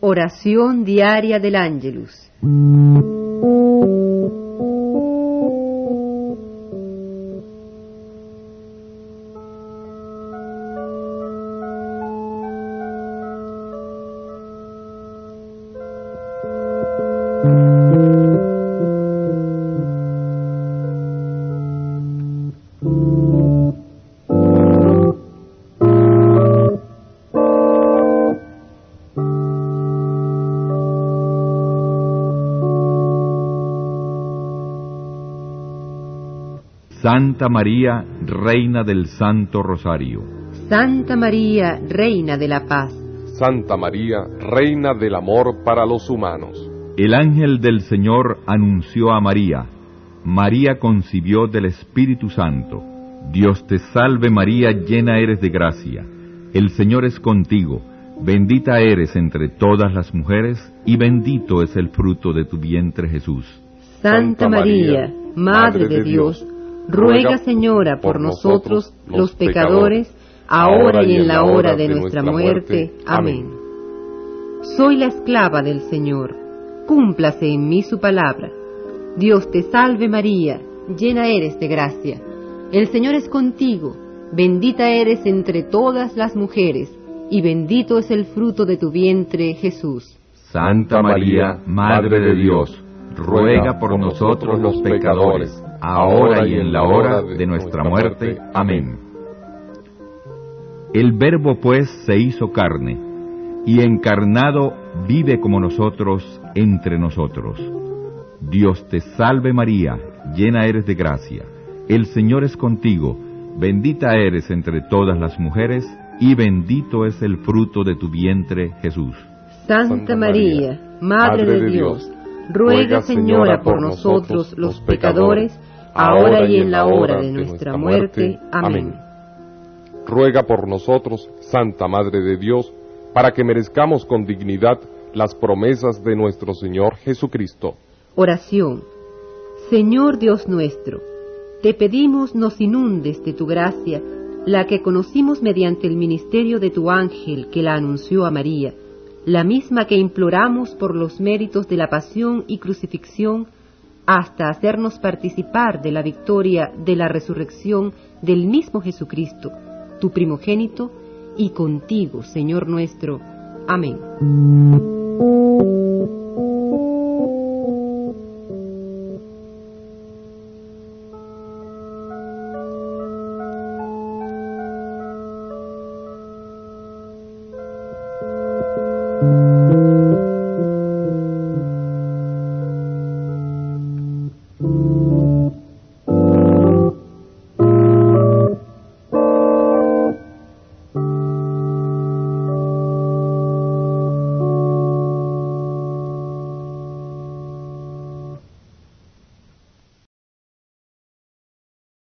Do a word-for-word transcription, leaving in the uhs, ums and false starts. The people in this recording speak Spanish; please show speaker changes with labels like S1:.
S1: Oración diaria del Ángelus.
S2: Santa María, Reina del Santo Rosario.
S1: Santa María, Reina de la Paz.
S3: Santa María, Reina del Amor para los humanos.
S2: El ángel del Señor anunció a María. María concibió del Espíritu Santo. Dios te salve María, llena eres de gracia. El Señor es contigo. Bendita eres entre todas las mujeres, y bendito es el fruto de tu vientre Jesús.
S1: Santa María, Madre de Dios, ruega, Señora, por nosotros, los pecadores, ahora y en la hora de nuestra muerte. Amén. Soy la esclava del Señor, cúmplase en mí su palabra. Dios te salve María, llena eres de gracia. El Señor es contigo, bendita eres entre todas las mujeres, y bendito es el fruto de tu vientre, Jesús.
S2: Santa María, Madre de Dios, ruega por nosotros los pecadores, ahora y en la hora de nuestra muerte. Amén. El Verbo, pues, se hizo carne, y encarnado vive como nosotros entre nosotros. Dios te salve María, llena eres de gracia. El Señor es contigo, bendita eres entre todas las mujeres, y bendito es el fruto de tu vientre, Jesús.
S1: Santa María, Madre de Dios, ruega, Señora, por nosotros los pecadores, ahora y en la hora de nuestra muerte. Amén.
S3: Ruega por nosotros, Santa Madre de Dios, para que merezcamos con dignidad las promesas de nuestro Señor Jesucristo.
S1: Oración. Señor Dios nuestro, te pedimos nos inundes de tu gracia, la que conocimos mediante el ministerio de tu ángel que la anunció a María, la misma que imploramos por los méritos de la pasión y crucifixión, hasta hacernos participar de la victoria de la resurrección del mismo Jesucristo, tu primogénito, y contigo, Señor nuestro. Amén. Thank you.